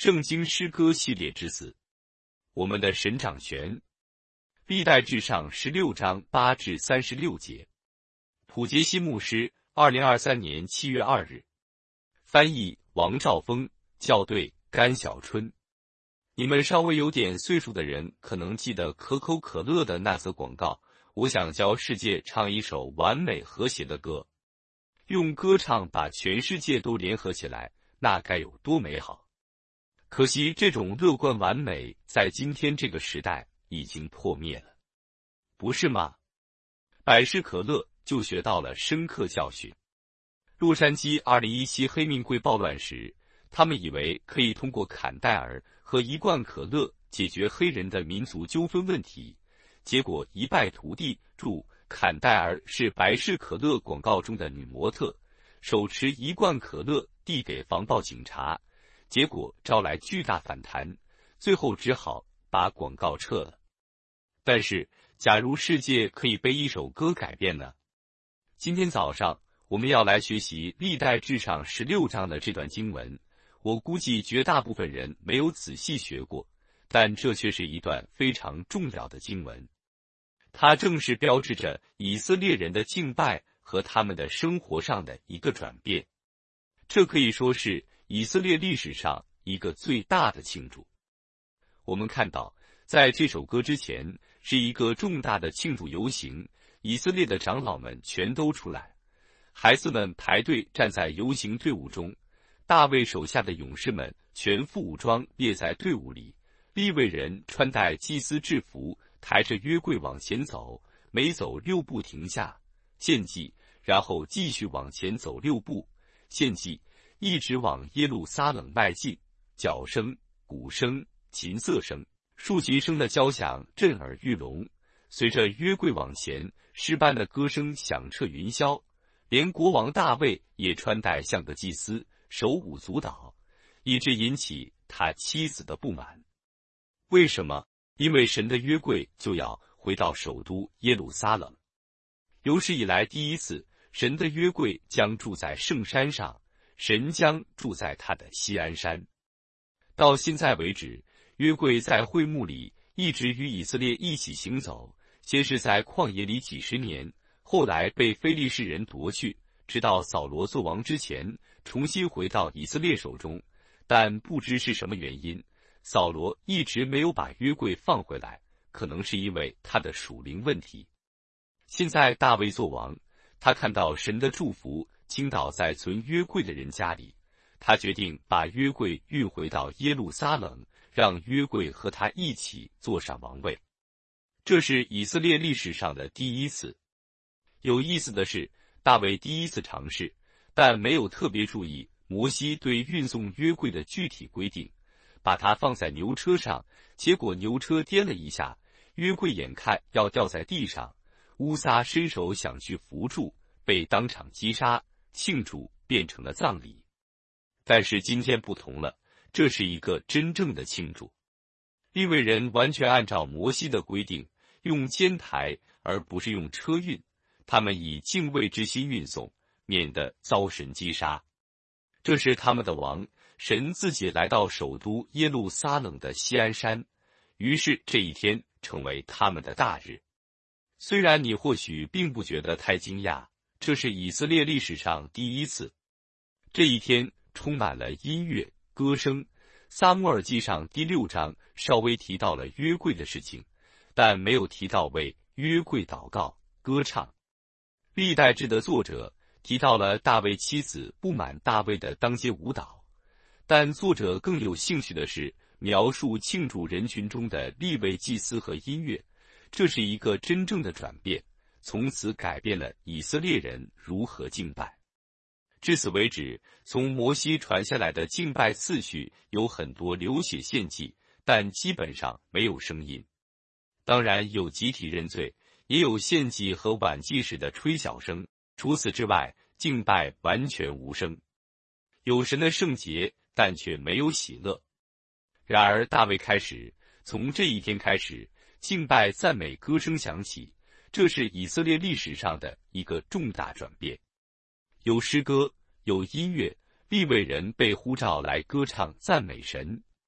圣经诗歌系列之4，我们的神掌权。历代志上16章8至36节。普杰西牧师，2023年7月2日。翻译王兆峰，校对甘小春。你们稍微有点岁数的人可能记得可口可乐的那则广告，我想教世界唱一首完美和谐的歌。用歌唱把全世界都联合起来，那该有多美好。可惜这种乐观完美在今天这个时代已经破灭了，不是吗？百事可乐就学到了深刻教训。洛杉矶2017黑命贵暴乱时，他们以为可以通过坎戴尔和一罐可乐解决黑人的民族纠纷问题，结果一败涂地。注：坎戴尔是百事可乐广告中的女模特，手持一罐可乐递给防暴警察，结果招来巨大反弹，最后只好把广告撤了。但是，假如世界可以被一首歌改变呢？今天早上我们要来学习历代志上16章的这段经文，我估计绝大部分人没有仔细学过，但这却是一段非常重要的经文。它正是标志着以色列人的敬拜和他们的生活上的一个转变。这可以说是以色列历史上一个最大的庆祝。我们看到，在这首歌之前是一个重大的庆祝游行，以色列的长老们全都出来，孩子们排队站在游行队伍中，大卫手下的勇士们全副武装列在队伍里，利未人穿戴祭司制服，抬着约柜往前走，每走6步停下献祭，然后继续往前走6步献祭，一直往耶路撒冷迈进。角声、鼓声、琴瑟声、竖琴声的交响震耳欲聋，随着约柜往前，诗班的歌声响彻云霄，连国王大卫也穿戴像个祭司，手舞足蹈，以致引起他妻子的不满。为什么？因为神的约柜就要回到首都耶路撒冷。有史以来第一次，神的约柜将住在圣山上，神将住在他的锡安山。到现在为止，约柜在会幕里一直与以色列一起行走，先是在旷野里几十年，后来被非利士人夺去，直到扫罗作王之前，重新回到以色列手中。但不知是什么原因，扫罗一直没有把约柜放回来，可能是因为他的属灵问题。现在大卫作王，他看到神的祝福倾倒在存约柜的人家里，他决定把约柜运回到耶路撒冷，让约柜和他一起坐上王位。这是以色列历史上的第一次。有意思的是，大卫第一次尝试，但没有特别注意摩西对运送约柜的具体规定，把它放在牛车上，结果牛车颠了一下，约柜眼看要掉在地上，乌撒伸手想去扶住，被当场击杀，庆祝变成了葬礼。但是今天不同了，这是一个真正的庆祝。利未人完全按照摩西的规定，用肩抬而不是用车运，他们以敬畏之心运送，免得遭神击杀。这是他们的王，神自己来到首都耶路撒冷的锡安山，于是这一天成为他们的大日。虽然你或许并不觉得太惊讶，这是以色列历史上第一次。这一天充满了音乐、歌声。撒母耳记上第6章稍微提到了约柜的事情，但没有提到为约柜祷告、歌唱。历代志的作者提到了大卫妻子不满大卫的当街舞蹈，但作者更有兴趣的是描述庆祝人群中的利未祭司和音乐，这是一个真正的转变，从此改变了以色列人如何敬拜。至此为止，从摩西传下来的敬拜次序有很多流血献祭，但基本上没有声音。当然有集体认罪，也有献祭和晚祭时的吹角声，除此之外，敬拜完全无声。有神的圣洁，但却没有喜乐。然而大卫开始，从这一天开始，敬拜赞美歌声响起，这是以色列历史上的一个重大转变。有诗歌，有音乐，利未人被呼召来歌唱赞美神，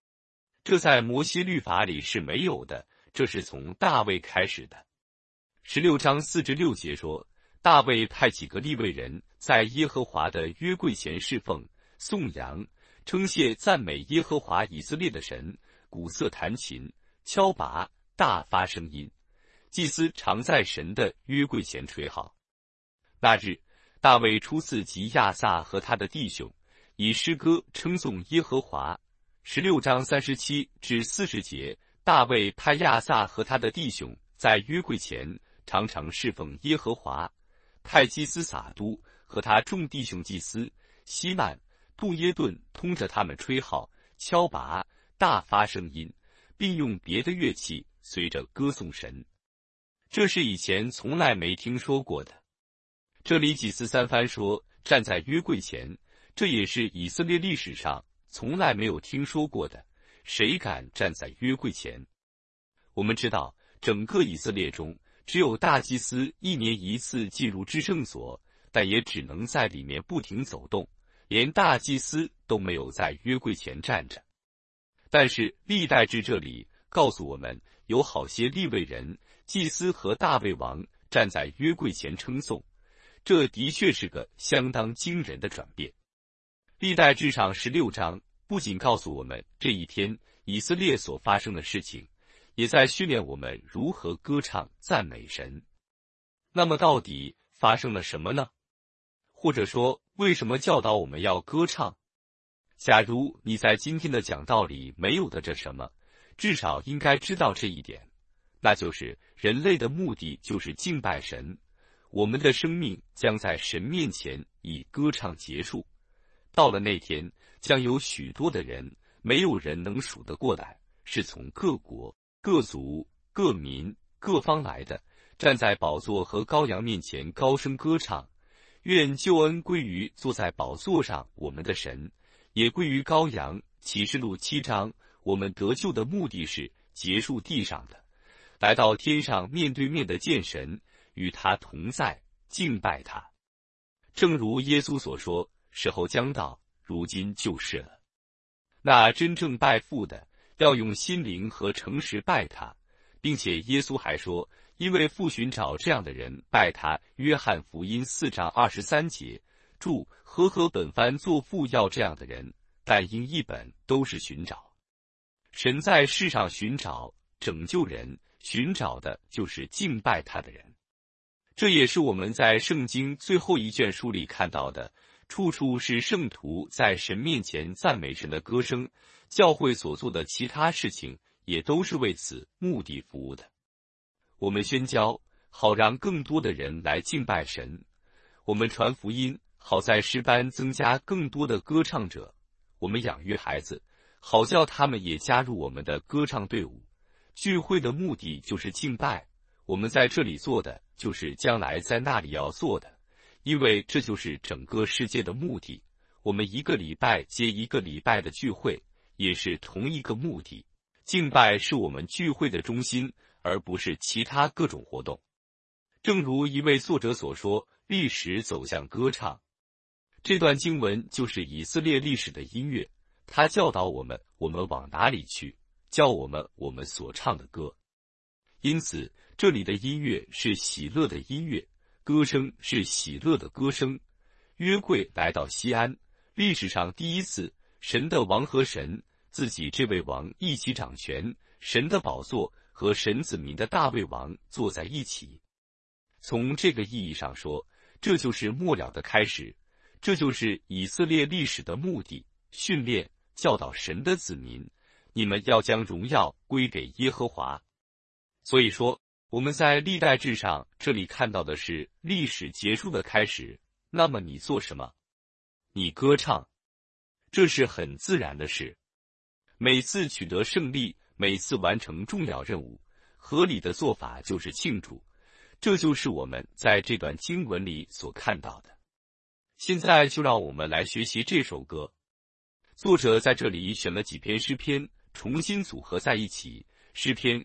这在摩西律法里是没有的，这是从大卫开始的。16章4至6节说，大卫派几个利未人在耶和华的约柜前侍奉、颂扬、称谢、赞美耶和华以色列的神，鼓瑟弹琴、敲拔、大发声音。祭司常在神的约柜前吹号。那日，大卫初次集亚萨和他的弟兄，以诗歌称颂耶和华。16章37至40节，大卫派亚萨和他的弟兄在约柜前常常侍奉耶和华，派祭司撒都和他众弟兄祭司希曼、杜耶顿通着他们吹号、敲拔、大发声音，并用别的乐器随着歌颂神。这是以前从来没听说过的。这里祭司三番说站在约柜前，这也是以色列历史上从来没有听说过的，谁敢站在约柜前？我们知道，整个以色列中，只有大祭司1年1次进入至圣所，但也只能在里面不停走动，连大祭司都没有在约柜前站着。但是历代志这里告诉我们，有好些利未人、祭司和大卫王站在约柜前称颂，这的确是个相当惊人的转变。历代志上16章不仅告诉我们这一天以色列所发生的事情，也在训练我们如何歌唱赞美神。那么到底发生了什么呢？或者说，为什么教导我们要歌唱？假如你在今天的讲道里没有的这什么，至少应该知道这一点，那就是人类的目的就是敬拜神，我们的生命将在神面前以歌唱结束。到了那天，将有许多的人，没有人能数得过来，是从各国、各族、各民、各方来的，站在宝座和羔羊面前高声歌唱。愿救恩归于坐在宝座上我们的神，也归于羔羊。启示录7章，我们得救的目的是结束地上的，来到天上面对面的见神，与他同在，敬拜他。正如耶稣所说，时候将到，如今就是了。那真正拜父的，要用心灵和诚实拜他，并且耶稣还说，因为父寻找这样的人拜他。约翰福音4章23节，注：和本番作父要这样的人，但因一本都是寻找。神在世上寻找拯救人，寻找的就是敬拜他的人。这也是我们在圣经最后一卷书里看到的，处处是圣徒在神面前赞美神的歌声，教会所做的其他事情也都是为此目的服务的。我们宣教，好让更多的人来敬拜神；我们传福音，好在诗班增加更多的歌唱者；我们养育孩子，好叫他们也加入我们的歌唱队伍。聚会的目的就是敬拜，我们在这里做的就是将来在那里要做的，因为这就是整个世界的目的。我们一个礼拜接一个礼拜的聚会，也是同一个目的。敬拜是我们聚会的中心，而不是其他各种活动。正如一位作者所说，历史走向歌唱。这段经文就是以色列历史的音乐，它教导我们往哪里去，教我们所唱的歌。因此，这里的音乐是喜乐的音乐，歌声是喜乐的歌声。约柜来到西安，历史上第一次，神的王和神自己这位王一起掌权，神的宝座和神子民的大卫王坐在一起。从这个意义上说，这就是末了的开始，这就是以色列历史的目的，训练、教导神的子民，你们要将荣耀归给耶和华。所以说，我们在历代志上这里看到的是历史结束的开始。那么你做什么？你歌唱，这是很自然的事。每次取得胜利，每次完成重要任务，合理的做法就是庆祝。这就是我们在这段经文里所看到的。现在就让我们来学习这首歌。作者在这里选了几篇诗篇，重新组合在一起，诗篇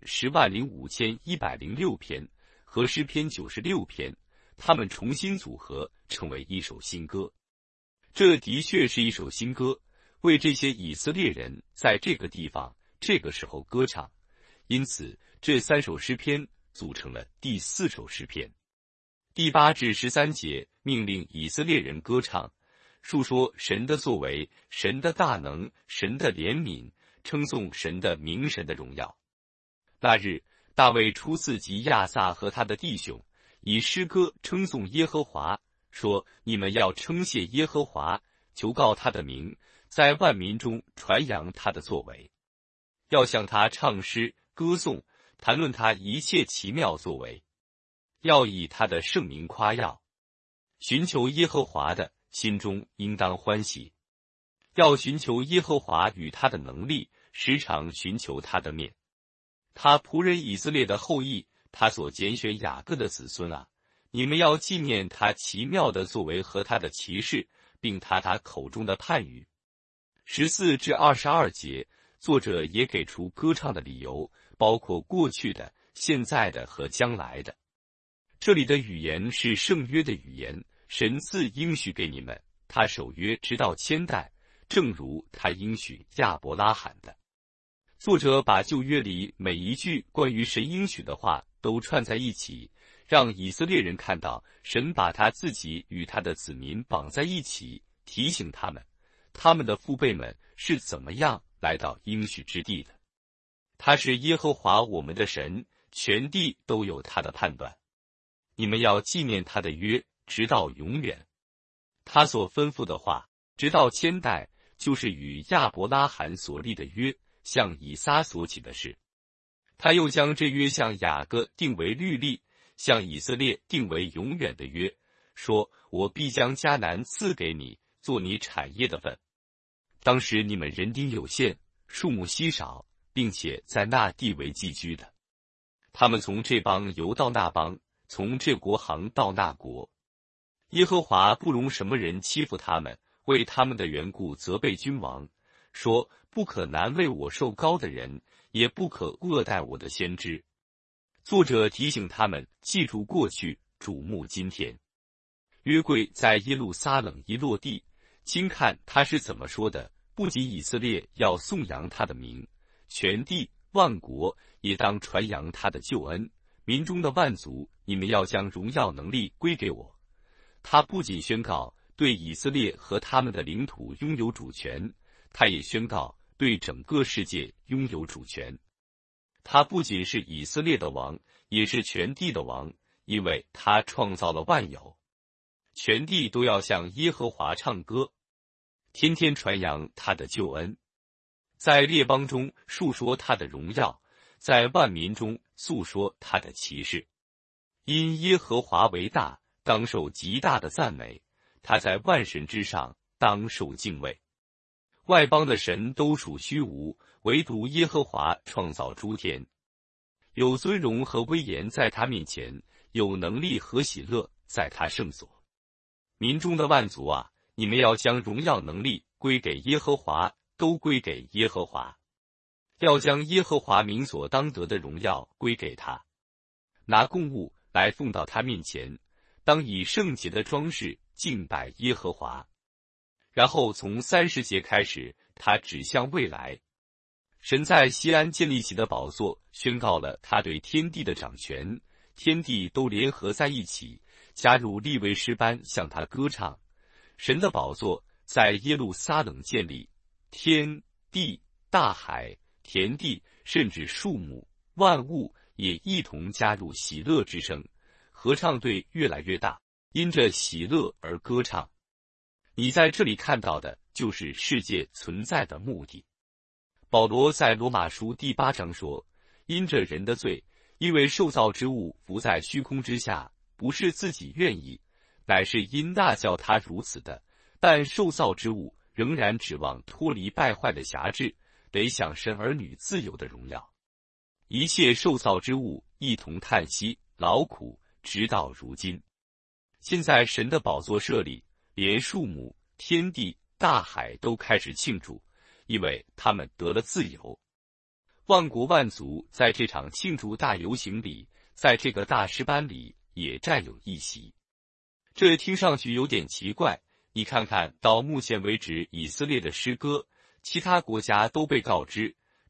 105106篇和诗篇96篇，他们重新组合成为一首新歌。这的确是一首新歌，为这些以色列人在这个地方这个时候歌唱，因此这3首诗篇组成了第4首诗篇。第8至13节命令以色列人歌唱，述说神的作为、神的大能、神的怜悯，称颂神的名、神的荣耀。那日，大卫初次及亚萨和他的弟兄，以诗歌称颂耶和华，说：你们要称谢耶和华，求告他的名，在万民中传扬他的作为，要向他唱诗歌颂，谈论他一切奇妙作为，要以他的圣名夸耀。寻求耶和华的，心中应当欢喜，要寻求耶和华与他的能力，时常寻求他的面。他仆人以色列的后裔，他所拣选雅各的子孙啊，你们要纪念他奇妙的作为和他的奇事，并他口中的判语。14至22节，作者也给出歌唱的理由，包括过去的、现在的和将来的。这里的语言是圣约的语言，神赐应许给你们，他守约直到千代，正如他应许亚伯拉罕的。作者把旧约里每一句关于神应许的话都串在一起，让以色列人看到神把他自己与他的子民绑在一起，提醒他们，他们的父辈们是怎么样来到应许之地的。他是耶和华我们的神，全地都有他的判断。你们要纪念他的约，直到永远。他所吩咐的话，直到千代，就是与亚伯拉罕所立的约，向以撒所起的事。他又将这约向雅各定为律例，向以色列定为永远的约，说：我必将迦南赐给你，做你产业的份。当时你们人丁有限，数目稀少，并且在那地为寄居的。他们从这邦游到那邦，从这国行到那国。耶和华不容什么人欺负他们，为他们的缘故责备君王，说：不可难为我受膏的人，也不可恶待我的先知。作者提醒他们记住过去，瞩目今天。约柜在耶路撒冷一落地，请看他是怎么说的：不仅以色列要颂扬他的名，全地万国也当传扬他的救恩。民中的万族，你们要将荣耀能力归给我。他不仅宣告对以色列和他们的领土拥有主权，他也宣告对整个世界拥有主权。他不仅是以色列的王，也是全地的王，因为他创造了万有。全地都要向耶和华唱歌，天天传扬他的救恩，在列邦中述说他的荣耀，在万民中诉说他的奇事。因耶和华为大，当受极大的赞美，他在万神之上，当受敬畏。外邦的神都属虚无，唯独耶和华创造诸天。有尊荣和威严在他面前，有能力和喜乐在他圣所。民中的万族啊，你们要将荣耀能力归给耶和华，都归给耶和华。要将耶和华名所当得的荣耀归给他。拿供物来奉到他面前，当以圣洁的装饰敬拜耶和华。然后从30节开始，他指向未来。神在西安建立起的宝座，宣告了他对天地的掌权，天地都联合在一起，加入利未诗班向他歌唱。神的宝座在耶路撒冷建立，天地、大海、田地，甚至树木、万物也一同加入喜乐之声，合唱队越来越大，因着喜乐而歌唱。你在这里看到的就是世界存在的目的。保罗在罗马书第8章说：因着人的罪，因为受造之物伏在虚空之下，不是自己愿意，乃是因那叫他如此的。但受造之物仍然指望脱离败坏的辖制，得享神儿女自由的荣耀。一切受造之物一同叹息劳苦，直到如今。现在神的宝座设立，连树木、天地、大海都开始庆祝，因为他们得了自由。万国万族在这场庆祝大游行里，在这个大诗班里也占有一席。这听上去有点奇怪，你看看到目前为止以色列的诗歌，其他国家都被告知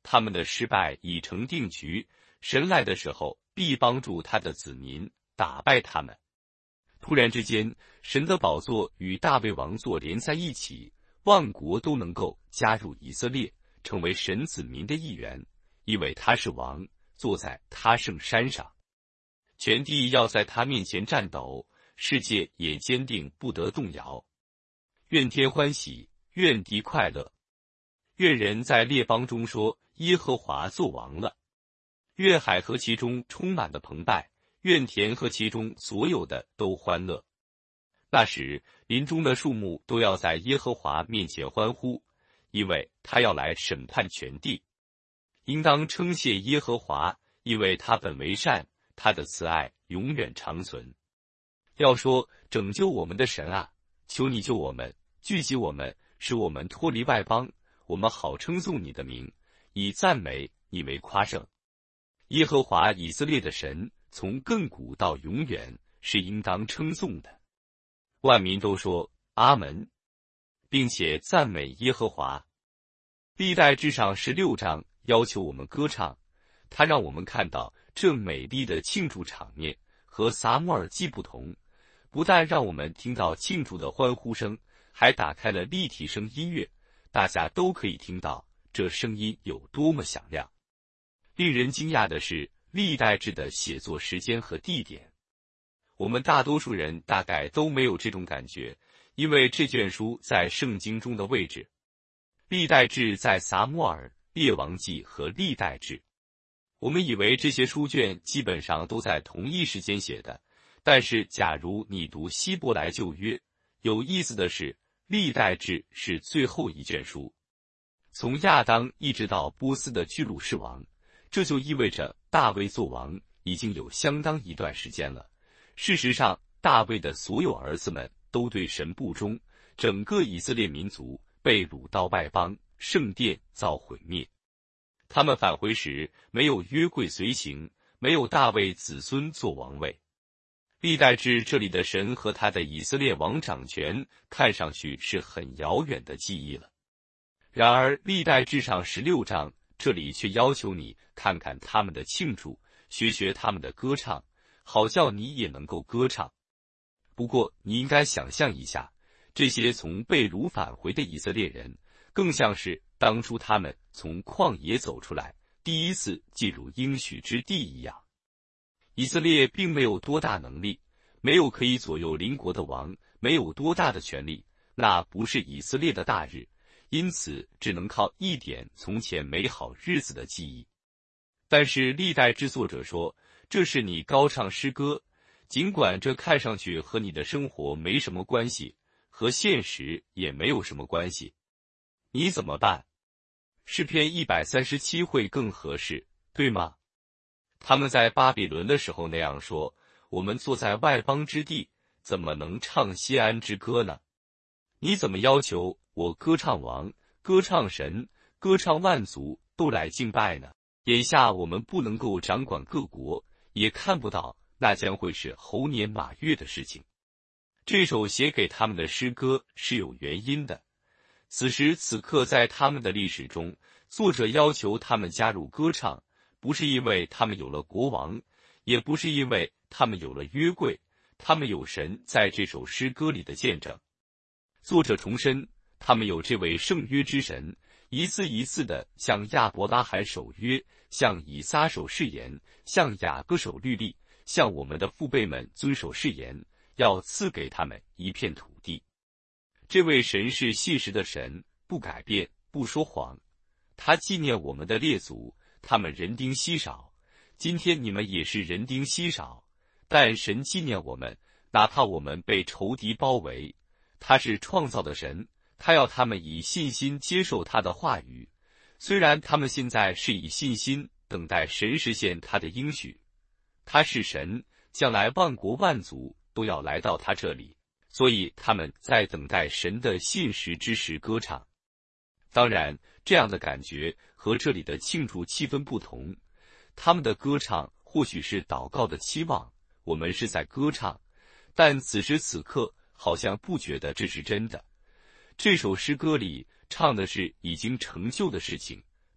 他们的失败已成定局，神来的时候必帮助他的子民打败他们。突然之间，神的宝座与大卫王座连在一起，万国都能够加入以色列，成为神子民的一员，因为他是王，坐在他圣山上。全地要在他面前战斗，世界也坚定不得动摇。愿天欢喜，愿地快乐。愿人在列邦中说，耶和华作王了。愿海和其中充满了澎湃，愿田和其中所有的都欢乐。那时，林中的树木都要在耶和华面前欢呼，因为他要来审判全地。应当称谢耶和华，因为他本为善，他的慈爱永远长存。要说，拯救我们的神啊，求你救我们，聚集我们，使我们脱离外邦，我们好称颂你的名，以赞美你为夸胜。耶和华以色列的神，从亘古到永远，是应当称颂的。万民都说阿门，并且赞美耶和华。历代志上16章要求我们歌唱，他让我们看到这美丽的庆祝场面和撒母耳记不同，不但让我们听到庆祝的欢呼声，还打开了立体声音乐，大家都可以听到这声音有多么响亮。令人惊讶的是，历代志的写作时间和地点，我们大多数人大概都没有这种感觉，因为这卷书在圣经中的位置。历代志在撒母耳、列王记和历代志。我们以为这些书卷基本上都在同一时间写的，但是假如你读希伯来旧约，有意思的是，历代志是最后一卷书。从亚当一直到波斯的居鲁士王，这就意味着大卫做王已经有相当一段时间了。事实上，大卫的所有儿子们都对神不忠，整个以色列民族被掳到外邦，圣殿遭毁灭。他们返回时，没有约柜随行，没有大卫子孙做王位。历代志这里的神和他的以色列王掌权，看上去是很遥远的记忆了。然而，历代志上16章这里却要求你看看他们的庆祝，学学他们的歌唱，好叫你也能够歌唱。不过，你应该想象一下，这些从被掳返回的以色列人，更像是当初他们从旷野走出来，第一次进入应许之地一样。以色列并没有多大能力，没有可以左右邻国的王，没有多大的权力，那不是以色列的大日，因此只能靠一点从前美好日子的记忆。但是历代志作者说，这是你高唱诗歌，尽管这看上去和你的生活没什么关系，和现实也没有什么关系。你怎么办？诗篇137会更合适，对吗？他们在巴比伦的时候那样说，我们坐在外邦之地，怎么能唱锡安之歌呢？你怎么要求我歌唱王，歌唱神，歌唱万族都来敬拜呢？眼下我们不能够掌管各国，也看不到那将会是猴年马月的事情。这首写给他们的诗歌是有原因的。此时此刻在他们的历史中，作者要求他们加入歌唱，不是因为他们有了国王，也不是因为他们有了约柜，他们有神在这首诗歌里的见证。作者重申，他们有这位圣约之神，一次一次地向亚伯拉罕守约，向以撒守誓言，向雅各守律例，向我们的父辈们遵守誓言，要赐给他们一片土地。这位神是信实的神，不改变，不说谎。他纪念我们的列祖，他们人丁稀少，今天你们也是人丁稀少，但神纪念我们，哪怕我们被仇敌包围。他是创造的神，他要他们以信心接受他的话语，虽然他们现在是以信心等待神实现他的应许。他是神，将来万国万族都要来到他这里，所以他们在等待神的信实之时歌唱。当然，这样的感觉和这里的庆祝气氛不同，他们的歌唱或许是祷告的期望，我们是在歌唱，但此时此刻好像不觉得这是真的。这首诗歌里唱的是已经成就的事情，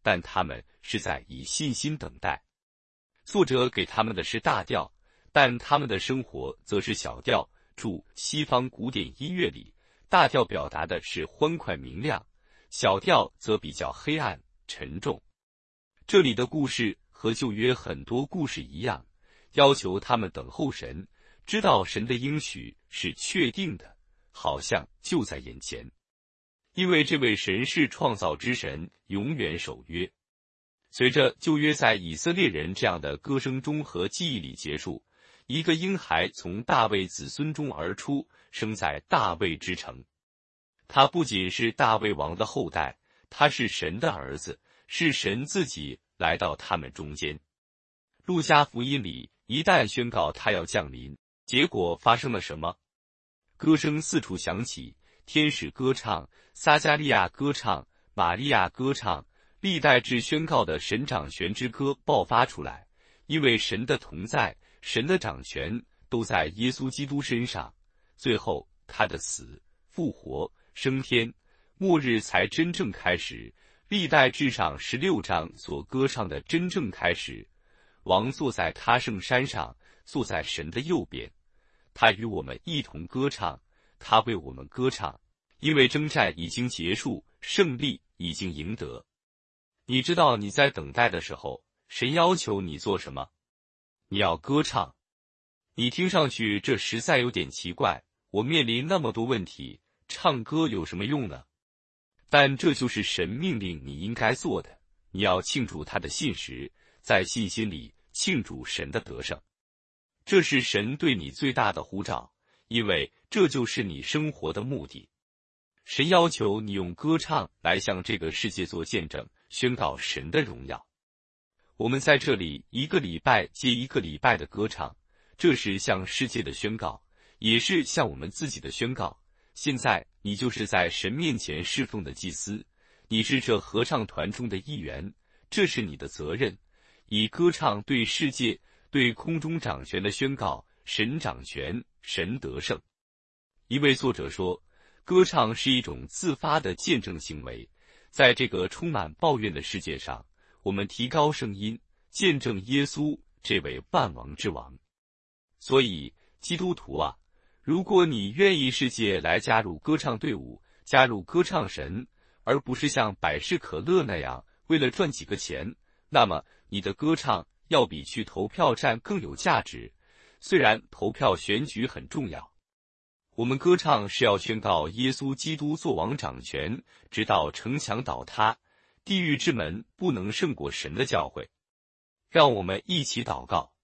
但他们是在以信心等待。作者给他们的是大调，但他们的生活则是小调。注：西方古典音乐里，大调表达的是欢快明亮，小调则比较黑暗沉重。这里的故事和旧约很多故事一样，要求他们等候神，知道神的应许是确定的，好像就在眼前。因为这位神是创造之神，永远守约。随着旧约在以色列人这样的歌声中和记忆里结束，一个婴孩从大卫子孙中而出，生在大卫之城。他不仅是大卫王的后代，他是神的儿子，是神自己来到他们中间。路加福音里一旦宣告他要降临，结果发生了什么？歌声四处响起，天使歌唱，撒加利亚歌唱，玛利亚歌唱，历代志宣告的神掌权之歌爆发出来。因为神的同在，神的掌权都在耶稣基督身上，最后他的死、复活、升天，末日才真正开始。历代志上16章所歌唱的真正开始。王坐在他圣山上，坐在神的右边，他与我们一同歌唱，他为我们歌唱，因为征战已经结束，胜利已经赢得。你知道你在等待的时候，神要求你做什么？你要歌唱。你听上去这实在有点奇怪，我面临那么多问题，唱歌有什么用呢？但这就是神命令你应该做的，你要庆祝他的信实，在信心里庆祝神的得胜。这是神对你最大的呼召，因为这就是你生活的目的。神要求你用歌唱来向这个世界做见证，宣告神的荣耀。我们在这里一个礼拜接一个礼拜的歌唱，这是向世界的宣告，也是向我们自己的宣告。现在你就是在神面前侍奉的祭司，你是这合唱团中的一员，这是你的责任，以歌唱对世界、对空中掌权的宣告，神掌权，神得胜。一位作者说，歌唱是一种自发的见证行为，在这个充满抱怨的世界上，我们提高声音，见证耶稣这位万王之王。所以，基督徒啊，如果你愿意世界来加入歌唱队伍，加入歌唱神，而不是像百事可乐那样为了赚几个钱，那么你的歌唱要比去投票站更有价值。虽然投票选举很重要，我们歌唱是要宣告耶稣基督作王掌权，直到城墙倒塌，地狱之门不能胜过神的教诲。让我们一起祷告。